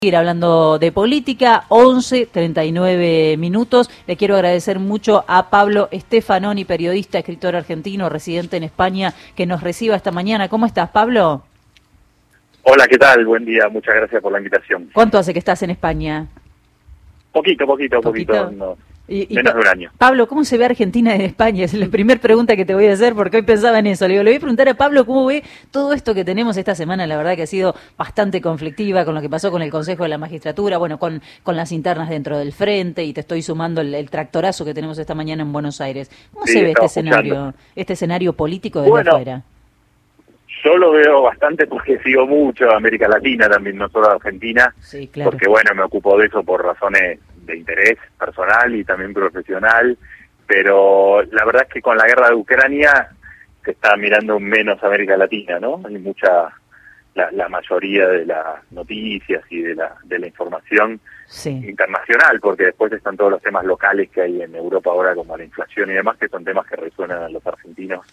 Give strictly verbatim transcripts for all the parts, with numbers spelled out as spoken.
Ir hablando de política, once treinta y nueve minutos. Le quiero agradecer mucho a Pablo Stefanoni, periodista, escritor argentino, residente en España, que nos reciba esta mañana. ¿Cómo estás, Pablo? Hola, ¿qué tal? Buen día, muchas gracias por la invitación. ¿Cuánto hace que estás en España? Poquito, poquito, poquito, ¿Poquito? no, Y, y menos de un año. Pablo, ¿cómo se ve Argentina desde España? Es la primera pregunta que te voy a hacer porque hoy pensaba en eso. Le digo, le voy a preguntar a Pablo cómo ve todo esto que tenemos esta semana. La verdad que ha sido bastante conflictiva con lo que pasó con el Consejo de la Magistratura, bueno, con, con las internas dentro del Frente, y te estoy sumando el, el tractorazo que tenemos esta mañana en Buenos Aires. ¿Cómo Sí, se ve este escuchando. escenario, este escenario político desde Bueno, afuera? Yo lo veo bastante porque sigo mucho a América Latina también, no solo a Argentina, Sí, claro. porque bueno, me ocupo de eso por razones de interés personal y también profesional, pero la verdad es que con la guerra de Ucrania se está mirando menos América Latina, ¿no? Hay mucha, la, la mayoría de las noticias y de la, de la información Sí. internacional, porque después están todos los temas locales que hay en Europa ahora, como la inflación y demás, que son temas que resuenan a los argentinos,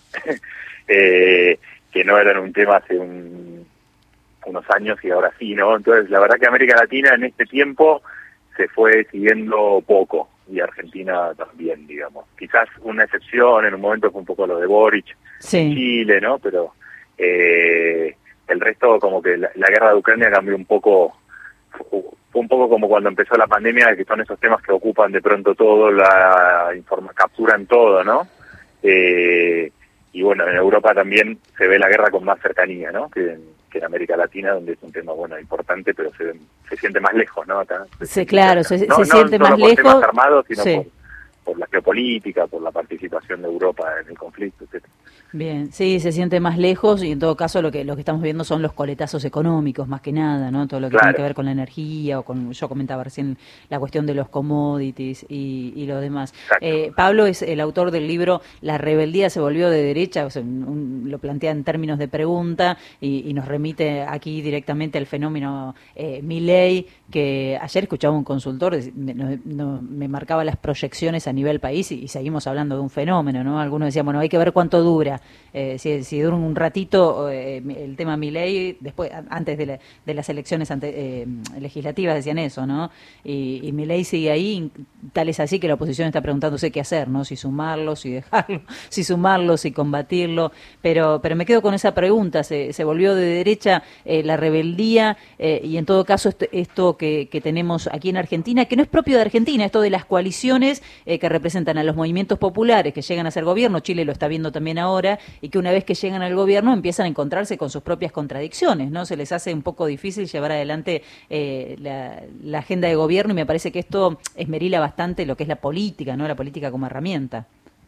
eh, que no eran un tema hace un, unos años y ahora sí, ¿no? Entonces, la verdad que América Latina en este tiempo se fue siguiendo poco, y Argentina también, digamos. Quizás una excepción, en un momento fue un poco lo de Boric, Sí. en Chile, ¿no? Pero eh, el resto, como que la, la guerra de Ucrania cambió un poco, fue un poco como cuando empezó la pandemia, que son esos temas que ocupan de pronto todo, la informa, capturan todo, ¿no? Eh, y bueno, en Europa también se ve la guerra con más cercanía, ¿no? Que en, que en América Latina, donde es un tema, bueno, importante, pero se, se siente más lejos, ¿no? Acá se Sí, siente claro, cerca. se, no, se no siente solo más por lejos. temas armados, sino Sí. por, por la geopolítica, por la participación de Europa en el conflicto, etcétera. Bien, sí, se siente más lejos, y en todo caso lo que lo que estamos viendo son los coletazos económicos más que nada, ¿no? Todo lo que Claro. tiene que ver con la energía, o con, yo comentaba recién la cuestión de los commodities y, y lo demás. Eh, Pablo es el autor del libro La rebeldía se volvió de derecha, o sea, un, un, lo plantea en términos de pregunta, y, y nos remite aquí directamente al fenómeno eh, Milei, que ayer escuchaba un consultor, me, no, no, me marcaba las proyecciones a nivel país, y, y seguimos hablando de un fenómeno, ¿no? Algunos decían, bueno, hay que ver cuánto dura. Eh, si, si dura un ratito eh, el tema Milei, después, antes de, la, de las elecciones ante, eh, legislativas decían eso, ¿no? Y, y Milei sigue ahí, tal es así que la oposición está preguntándose qué hacer, ¿no? Si sumarlo, si dejarlo, si sumarlo, si combatirlo, pero pero me quedo con esa pregunta, se, se volvió de derecha eh, la rebeldía, eh, y en todo caso esto, esto que, que tenemos aquí en Argentina, que no es propio de Argentina, esto de las coaliciones eh, que representan a los movimientos populares que llegan a ser gobierno, Chile lo está viendo también ahora, y que una vez que llegan al gobierno empiezan a encontrarse con sus propias contradicciones, ¿no? Se les hace un poco difícil llevar adelante eh, la, la agenda de gobierno, y me parece que esto esmerila bastante lo que es la política, ¿no? La política como herramienta.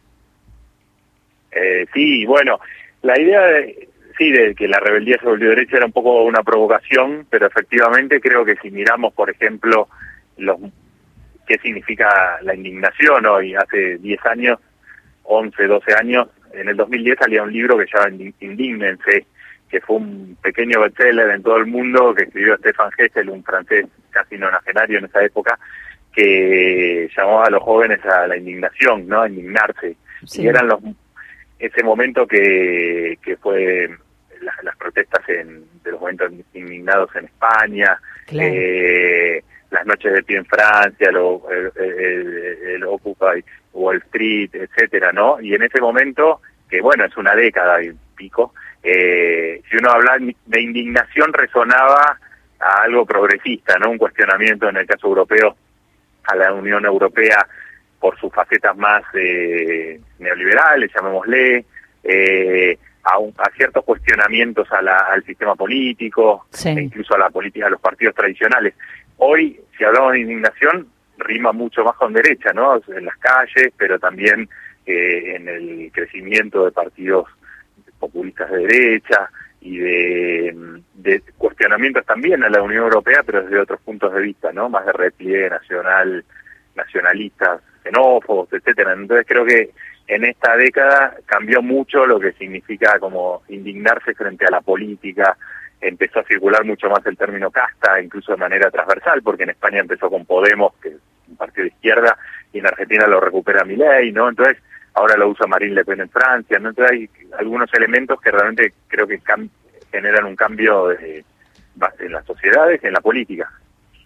Eh, sí, bueno, la idea de, sí, de que la rebeldía se volvió derecha era un poco una provocación, pero efectivamente creo que si miramos, por ejemplo, los qué significa la indignación hoy, hace diez años, once, doce años, en el dos mil diez salía un libro que se llama Indígnense, que fue un pequeño bestseller en todo el mundo, que escribió Stefan Hessel, un francés casi nonagenario en esa época, que llamaba a los jóvenes a la indignación, ¿no? A indignarse. Sí. Y eran los ese momento que, que fue la, las protestas en, de los momentos indignados en España, claro. eh, las noches de pie en Francia, lo, el, el, el Occupy Wall Street, etcétera, ¿no? Y en ese momento, que bueno, es una década y pico, eh, si uno habla de indignación resonaba a algo progresista, ¿no? Un cuestionamiento, en el caso europeo, a la Unión Europea por sus facetas más eh, neoliberales, llamémosle, eh, a, un, a ciertos cuestionamientos a la, al sistema político, sí. E incluso a la política, a los partidos tradicionales. Hoy, si hablamos de indignación, rima mucho más con derecha, ¿no? En las calles, pero también eh, en el crecimiento de partidos populistas de derecha y de, de cuestionamientos también a la Unión Europea, pero desde otros puntos de vista, ¿no? Más de repliegue nacional, nacionalistas, xenófobos, etcétera. Entonces creo que en esta década cambió mucho lo que significa como indignarse frente a la política. Empezó a circular mucho más el término casta, incluso de manera transversal, porque en España empezó con Podemos, que es un partido de izquierda, y en Argentina lo recupera Milei, ¿no? Entonces, ahora lo usa Marine Le Pen en Francia, ¿no? Entonces hay algunos elementos que realmente creo que cam- generan un cambio de, en las sociedades y en la política.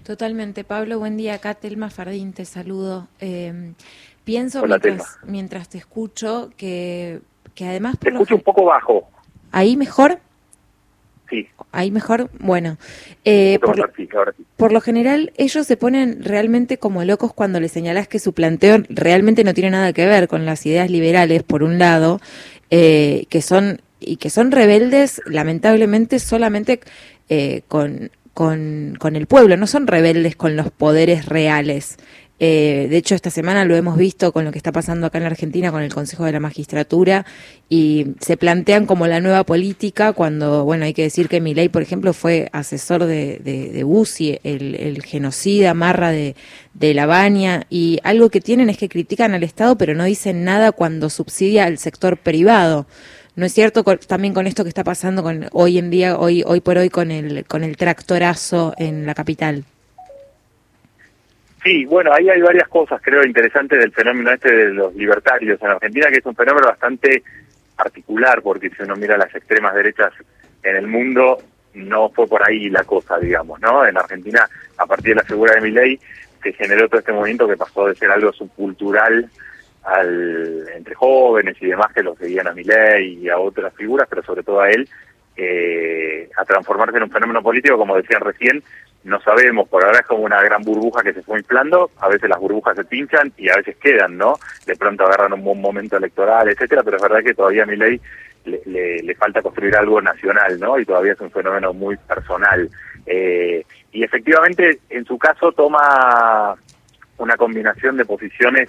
Totalmente. Pablo, buen día. Acá Telma Fardín, te saludo. Eh, pienso Hola, mientras, mientras te escucho que, que además... Te escucho un poco bajo. ¿Ahí mejor? Sí. Ahí mejor, bueno. Eh, por, lo, sí, ahora sí. Por lo general, ellos se ponen realmente como locos cuando les señalás que su planteo realmente no tiene nada que ver con las ideas liberales, por un lado, eh, que son y que son rebeldes, lamentablemente, solamente eh, con, con, con el pueblo, no son rebeldes con los poderes reales. Eh, de hecho, esta semana lo hemos visto con lo que está pasando acá en la Argentina con el Consejo de la Magistratura y se plantean como la nueva política cuando, bueno, hay que decir que Milei, por ejemplo, fue asesor de, de, de Bussi, el, el genocida Marra de, de La Baña, y algo que tienen es que critican al Estado pero no dicen nada cuando subsidia al sector privado. ¿No es cierto con, también con esto que está pasando con hoy en día, hoy hoy por hoy con el con el tractorazo en la capital? Sí, bueno, ahí hay varias cosas, creo, interesantes del fenómeno este de los libertarios en Argentina, que es un fenómeno bastante particular, porque si uno mira las extremas derechas en el mundo, no fue por ahí la cosa, digamos, ¿no? En Argentina, a partir de la figura de Milei, se generó todo este movimiento que pasó de ser algo subcultural al entre jóvenes y demás que lo seguían a Milei y a otras figuras, pero sobre todo a él, eh, a transformarse en un fenómeno político, como decían recién. No sabemos, por ahora es como una gran burbuja que se fue inflando, a veces las burbujas se pinchan y a veces quedan, ¿no? De pronto agarran un buen momento electoral, etcétera, pero es verdad que todavía a Milei le, le, le falta construir algo nacional, ¿no? Y todavía es un fenómeno muy personal. Eh, y efectivamente, en su caso, toma una combinación de posiciones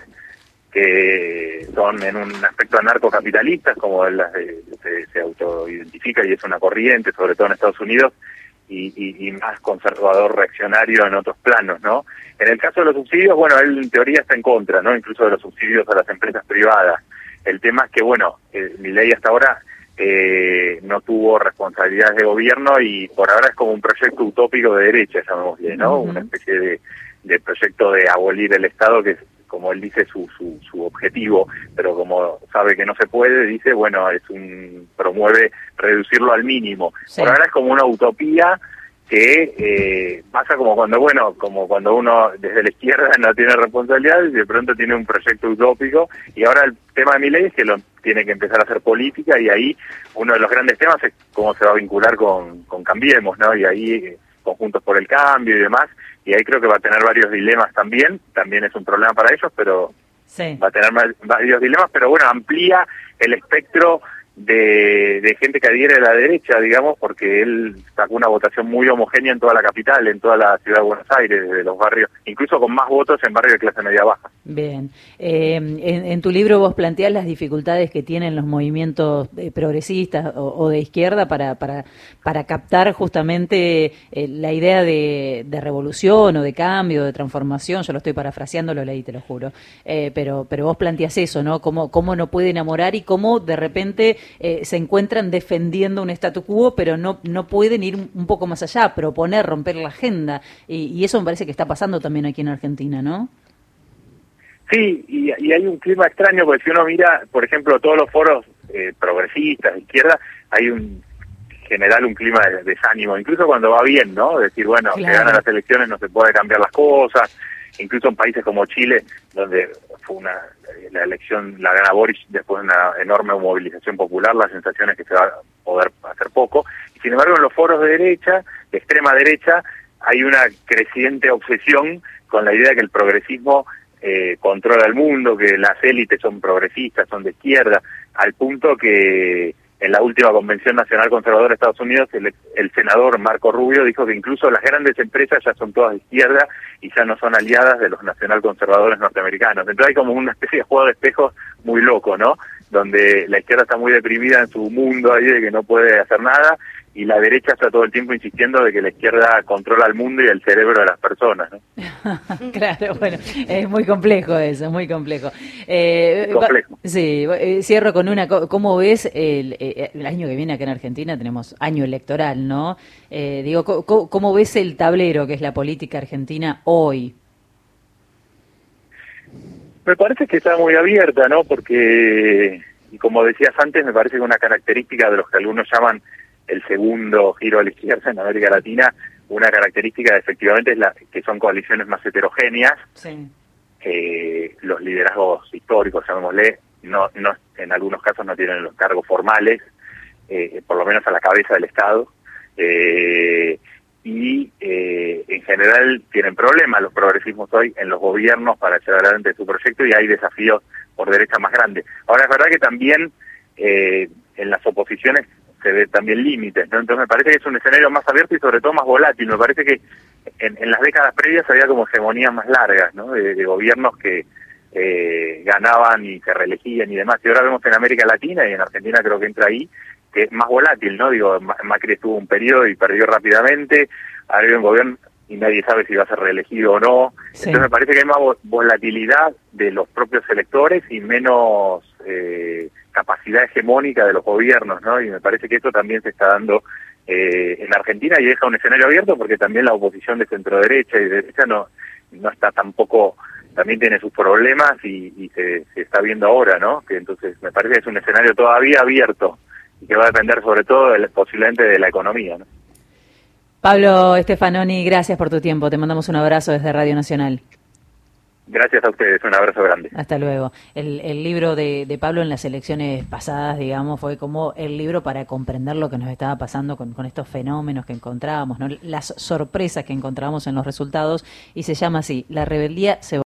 que son en un aspecto anarcocapitalistas, como las de, se, se autoidentifica y es una corriente, sobre todo en Estados Unidos, Y, y, y más conservador reaccionario en otros planos, ¿no? En el caso de los subsidios, bueno, él en teoría está en contra, ¿no? Incluso de los subsidios a las empresas privadas. El tema es que, bueno, eh, Milei hasta ahora eh, no tuvo responsabilidades de gobierno y por ahora es como un proyecto utópico de derecha, llamémosle, ¿no? Uh-huh. Una especie de, de proyecto de abolir el Estado que es, como él dice, su, su su objetivo, pero como sabe que no se puede, dice, bueno, es un promueve reducirlo al mínimo. Sí. Por ahora es como una utopía que eh, pasa como cuando, bueno, como cuando uno desde la izquierda no tiene responsabilidad y de pronto tiene un proyecto utópico, y ahora el tema de Milei es que lo tiene que empezar a hacer política, y ahí uno de los grandes temas es cómo se va a vincular con, con Cambiemos, ¿no? Y ahí Conjuntos por el Cambio y demás, y ahí creo que va a tener varios dilemas también, también es un problema para ellos, pero sí. va a tener varios dilemas, pero bueno, amplía el espectro de, de gente que adhiere a la derecha, digamos, porque él sacó una votación muy homogénea en toda la capital, en toda la ciudad de Buenos Aires, de los barrios, incluso con más votos en barrios de clase media-baja. Bien. Eh, en, en tu libro vos planteás las dificultades que tienen los movimientos eh, progresistas o, o de izquierda para para para captar justamente eh, la idea de, de revolución o de cambio, de transformación. Yo lo estoy parafraseando, lo leí, te lo juro. Eh, pero pero vos planteás eso, ¿no? Cómo, cómo no puede enamorar y cómo de repente eh, se encuentran defendiendo un statu quo, pero no no pueden ir un poco más allá, proponer, romper la agenda. Y, y eso me parece que está pasando también aquí en Argentina, ¿no? Sí, y, y hay un clima extraño, porque si uno mira, por ejemplo, todos los foros eh, progresistas, de izquierda, hay un general un clima de desánimo, incluso cuando va bien, ¿no? Decir, bueno, claro, que ganan las elecciones, no se puede cambiar las cosas, incluso en países como Chile, donde fue una la elección, la gana Boris después de una enorme movilización popular, la sensación es que se va a poder hacer poco, y sin embargo en los foros de derecha, de extrema derecha, hay una creciente obsesión con la idea de que el progresismo Eh, controla el mundo, que las élites son progresistas, son de izquierda, al punto que en la última Convención Nacional Conservadora de Estados Unidos el, el senador Marco Rubio dijo que incluso las grandes empresas ya son todas de izquierda y ya no son aliadas de los nacionalconservadores norteamericanos. Entonces hay como una especie de juego de espejos muy loco, ¿no? Donde la izquierda está muy deprimida en su mundo ahí de que no puede hacer nada, y la derecha está todo el tiempo insistiendo de que la izquierda controla el mundo y el cerebro de las personas, ¿no? Claro, bueno, es muy complejo eso, muy complejo. Eh, complejo. Va, sí, eh, cierro con una, ¿cómo ves el, el año que viene acá en Argentina? Tenemos año electoral, ¿no? Eh, digo, ¿cómo, ¿cómo ves el tablero que es la política argentina hoy? Me parece que está muy abierta, ¿no? Porque, y como decías antes, me parece que una característica de los que algunos llaman el segundo giro a la izquierda en América Latina una característica efectivamente es la que son coaliciones más heterogéneas. Sí. Eh, los liderazgos históricos, llamémosle, no, no, en algunos casos no tienen los cargos formales, eh, por lo menos a la cabeza del Estado, eh, y eh, en general tienen problemas los progresismos hoy en los gobiernos para llevar adelante su proyecto, y hay desafíos por derecha más grandes. Ahora, es verdad que también eh, en las oposiciones se ve también límites, ¿no? Entonces me parece que es un escenario más abierto y sobre todo más volátil. Me parece que en, en las décadas previas había como hegemonías más largas, ¿no? De, de gobiernos que eh, ganaban y se reelegían y demás. Y ahora vemos en América Latina y en Argentina creo que entra ahí, que es más volátil, ¿no? Digo, Macri estuvo un periodo y perdió rápidamente, ahora hay un gobierno y nadie sabe si va a ser reelegido o no. Sí. Entonces me parece que hay más volatilidad de los propios electores y menos eh, capacidad hegemónica de los gobiernos, ¿no? Y me parece que esto también se está dando eh, en Argentina y deja un escenario abierto porque también la oposición de centro derecha y de derecha no, no está tampoco, también tiene sus problemas y, y se, se está viendo ahora, ¿no? Que entonces me parece que es un escenario todavía abierto y que va a depender sobre todo de, posiblemente de la economía, ¿no? Pablo Stefanoni, gracias por tu tiempo. Te mandamos un abrazo desde Radio Nacional. Gracias a ustedes, un abrazo grande. Hasta luego. El, el libro de, de Pablo en las elecciones pasadas, digamos, fue como el libro para comprender lo que nos estaba pasando con, con estos fenómenos que encontrábamos, ¿no? Las sorpresas que encontrábamos en los resultados, y se llama así: La rebeldía se